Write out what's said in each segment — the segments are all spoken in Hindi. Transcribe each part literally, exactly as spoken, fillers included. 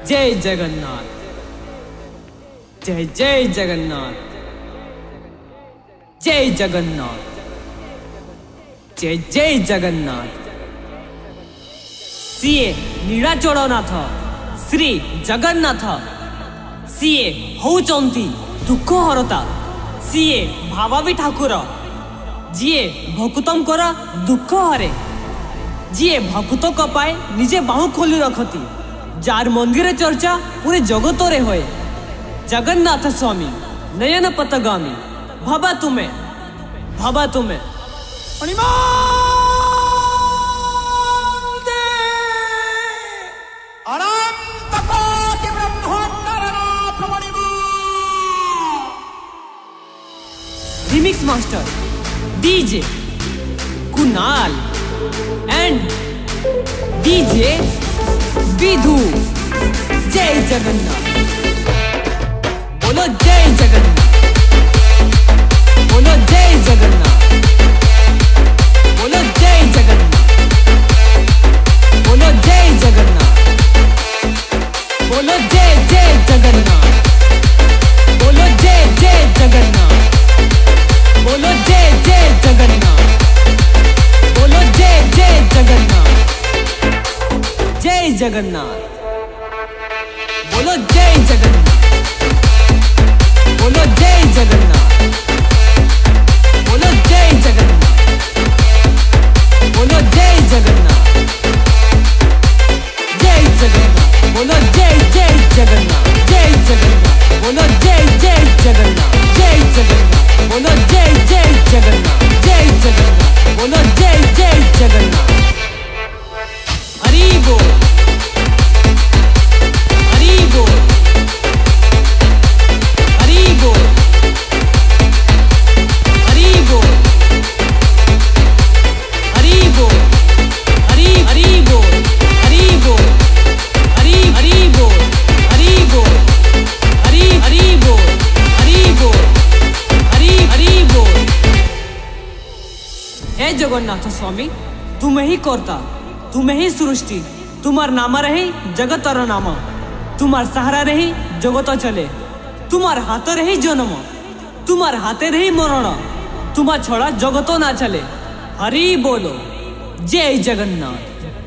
जय जगन्नाथ, जय जय जगन्नाथ, जय जगन्नाथ, जय जय जगन्नाथ। सीए नीलाचलनाथ श्री जगन्नाथ सीए होउचंती दुख हरता, सीए भावावी ठाकुर जीए भक्तंकर दुख हरे, जीए भक्त पाए निजे बाहु खोली रखती, जार मंदिर चर्चा पूरे जगत रे होए। जगन्नाथ स्वामी नयन पतगामी भाबा तुम्हें भाबा तुम्हें remix master DJ Kunal and DJ Vidhu. जय जगन्नाथ, बोलो जय जगन्नाथ, बोलो जय जगन्नाथ, बोलो जय जगन्नाथ, बोलो जय जगन्नाथ, बोलो जय जय जगन्नाथ, बोलो जय जय जगन्नाथ, बोलो जय जय जगन्नाथ, बोलो जय जय जगन्नाथ, जय जगन्नाथ, बोलो जय जगन्नाथ, बोलो जय जगन्नाथ, बोलो जय जगन्नाथ, बोलो जय जगन्नाथ, जय जगन्नाथ, बोलो जय जय जगन्नाथ, जय जगन्नाथ, बोलो जय जय जगन्नाथ, जय जगन्नाथ, बोलो जय जय जगन्नाथ, जय जगन्नाथ, बोलो जय जय जगन्नाथ। हरि बोल, हरि बोल, हरि बोल, हरि बोल, हरि बोल, हरि हरि बोल, हरि बोल, हरि हरि बोल, हरि बोल, हरि हरि बोल, हरि बोल, हरि हरि बोल। हे जगन्नाथ स्वामी तुम्हें ही करता, तुम्हें ही सृष्टि, तुम्हार नाम रही जगतर नाम, तुम्हार सहारा रही जगत चले, तुम्हार हाथ रही जन्म, तुम्हार हाथे रही मरण, तुम्हार छड़ा जगत ना चले। हरि बोलो जय Jagannath.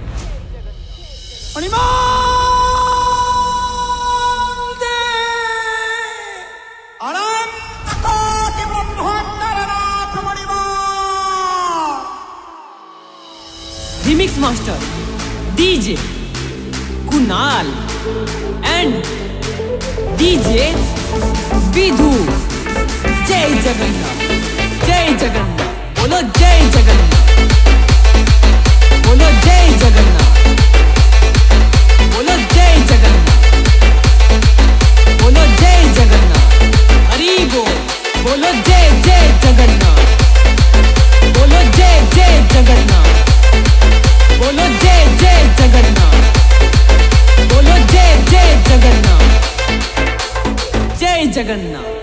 Remix master DJ Kunal and DJ Vidhu. जय जगन्नाथ, जय जगन्नाथ, बोलो जय जगन्नाथ, बोलो जय जगन्नाथ, बोलो जय जगन्नाथ, बोलो जय जगन्नाथ। हरि बोल, बोलो जय जय जगन्नाथ, बोलो जय जय जगन्नाथ, बोलो जय जय जगन्नाथ, बोलो जय जय जगन्नाथ, जय जगन्नाथ।